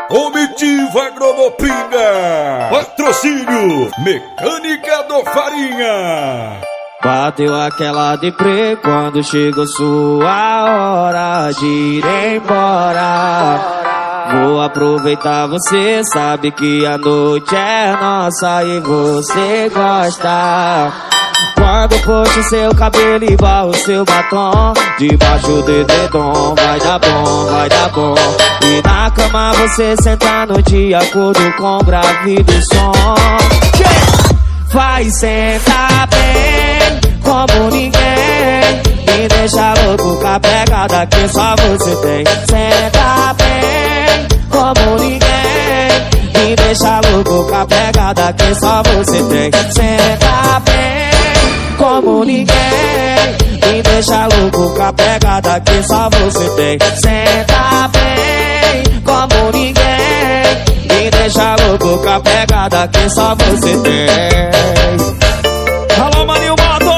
Comitiva Agronopinga, patrocínio Mecânica do Farinha. Bateu aquela deprê quando chegou sua hora de ir embora. Vou aproveitar, você sabe que a noite é nossa e você gosta. Quando puxo seu cabelo e barro seu batom debaixo do dedão, vai dar bom, vai dar bom. E na cama você sentando de acordo com o grave do som. Vai sentar bem como ninguém, me deixa louco com a pegada que só você tem. Senta bem como ninguém, me deixa louco com a pegada que só você tem. Senta bem como ninguém, me deixa louco com a pegada que só você tem. Senta bem como ninguém, me deixa louco com a pegada que só você tem. Alô, Maninho Mato!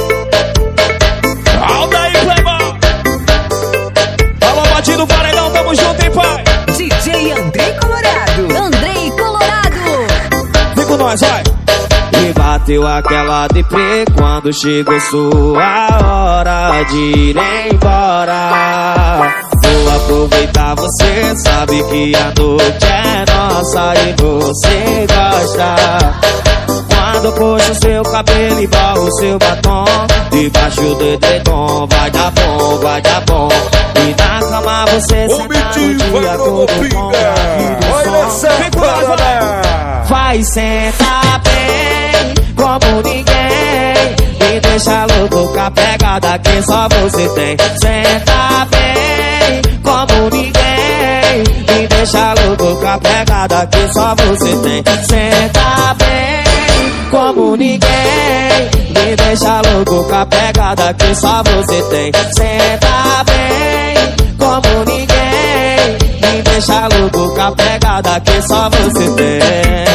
Alda aí, Clebão! Alô, Batido Paredão, tamo junto, hein, pai? DJ Andrei Colorado! Andrei Colorado! Vem com nós, vai! E bateu aquela deprê quando chegou sua hora de ir embora. Vou aproveitar, você sabe que a noite é nossa e você gosta. Quando puxo seu cabelo e barro seu batom debaixo do dedão, vai dar bom, vai dar bom. E na cama você senta no dia todo com Olha essa parada. Vai sentar bem como ninguém, me deixa louco com a pegada que só você tem. Senta bem como ninguém, me deixa louco com a pegada que só você tem. Senta bem como ninguém, me deixa louco com a pegada que só você tem. Senta bem como ninguém, me deixa louco com a pegada que só você tem.